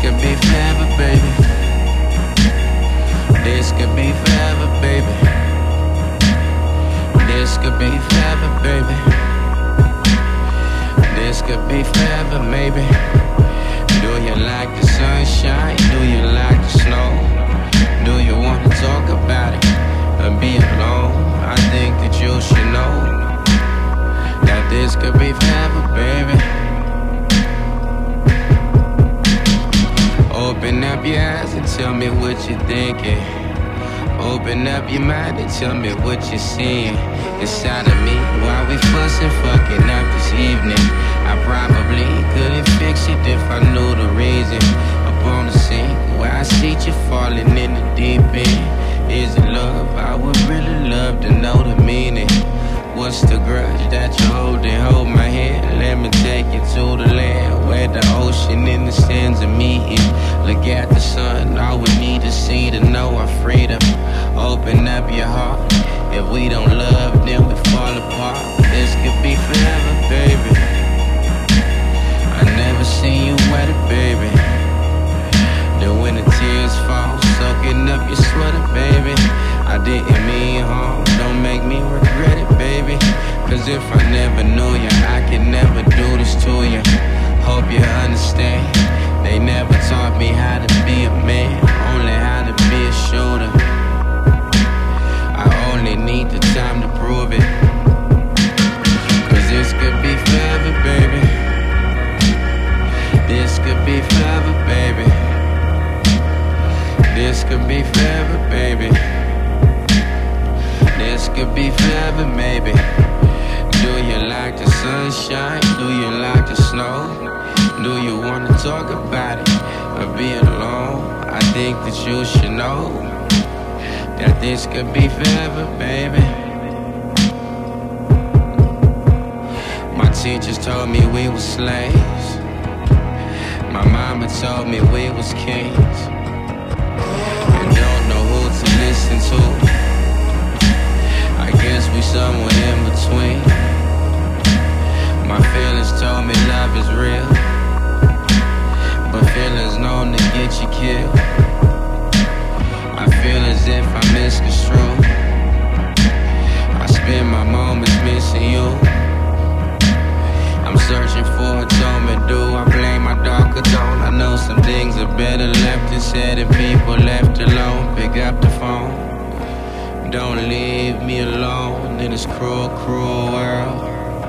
could be forever, baby. This could be forever, baby. This could be forever, baby. This could be forever, maybe. Do you like the sunshine? Do you like the snow? Do you want to talk about it or be alone? I think that you should know that this could be forever, baby. Open up your eyes and tell me what you're thinking. Open up your mind and tell me what you're seeing inside of me. While we fussing, fucking up this evening, I probably couldn't fix it if I knew the reason. Up on the scene where I see you falling in the deep end. Is it love? I would really love to know the meaning. What's the grudge that you hold and hold my hand? Let me take you to the land where the ocean and the sands are meeting. Look at the sun, all we need to see to know our freedom. Open up your heart. If we don't love, then we fall apart. This could be forever, baby. I never seen you wetter, baby. Then when the tears fall, soaking up your sweater, baby. I didn't mean harm, don't make me regret it, baby. Cause if I never knew you, I could never do this to you. Hope you understand. They never taught me how to be a man, only how to be a shooter. I only need the time to prove it. Cause this could be forever, baby. This could be forever, baby. This could be forever, baby. This could be forever, maybe. Do you like the sunshine? Do you like the snow? Do you want to talk about it or be alone? I think that you should know that this could be forever, baby. My teachers told me we were slaves. My mama told me we was kings. And don't know who to listen to. I guess we somewhere in between. My feelings told me love is real, but feelings known to get you killed. I feel as if I misconstrue. I spend my moments missing you. I'm searching for atonement. Do I blame my darker tone? I know some things are better left unsaid and people left alone. Pick up the phone. Don't leave me alone in this cruel, cruel world.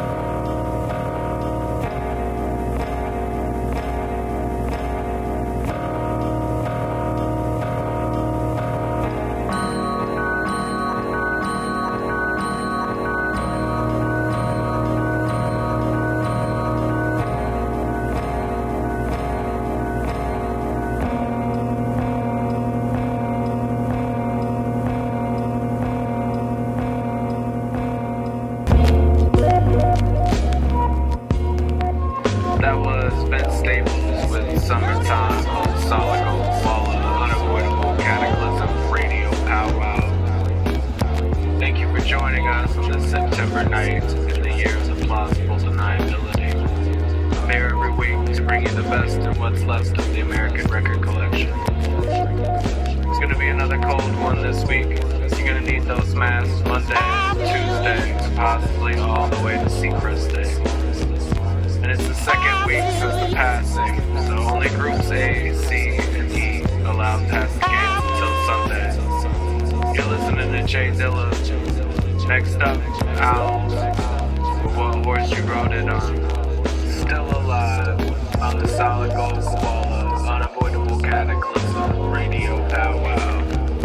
Next up, Al, what horse you rode it on? Still alive on the solid gold koala, unavoidable cataclysm, radio powwow.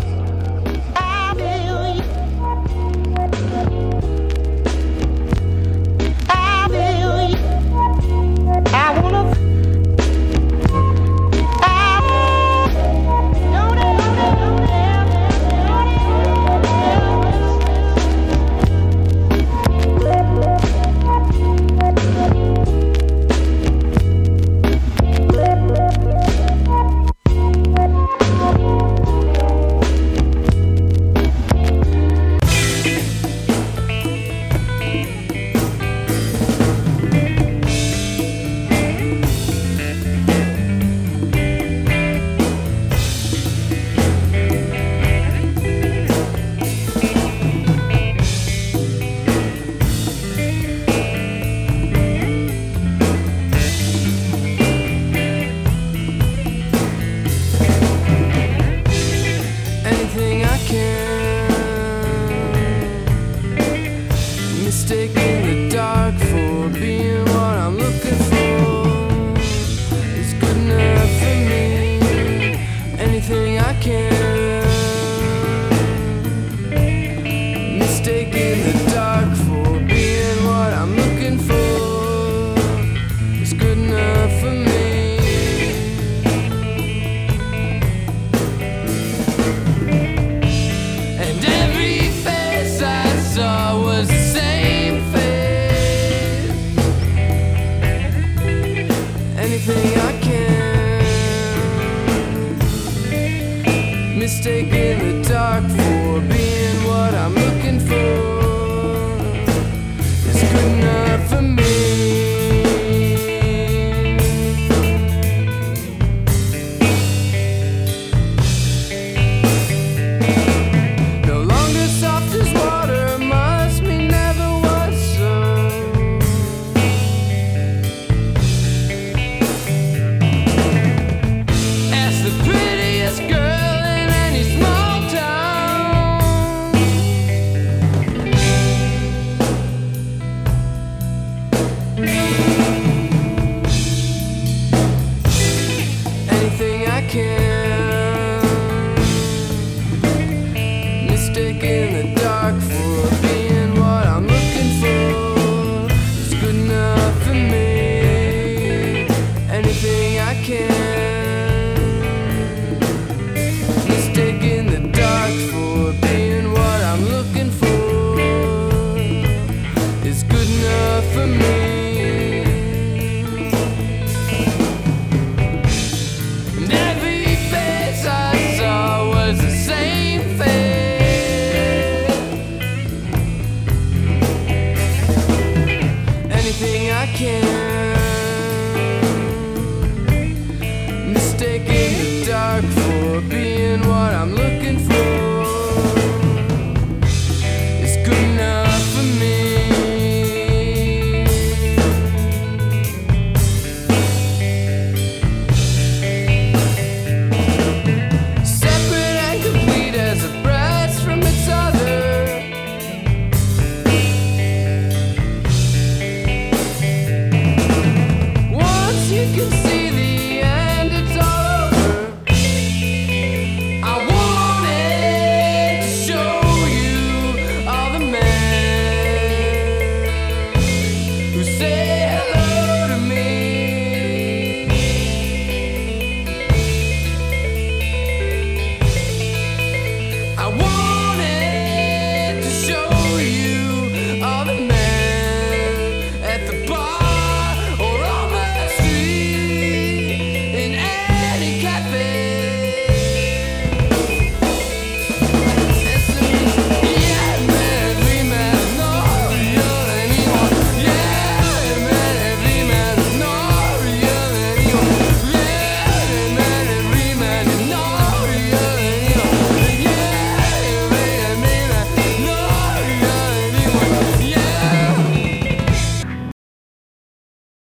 I wanna I can. Mistaking the dark for being what I'm looking for. It's good enough for me. Anything I can. Mistaking the dark for being what I'm looking for. It's good enough for me. And every face I saw was the same face. Anything I can. Mistaking the dark for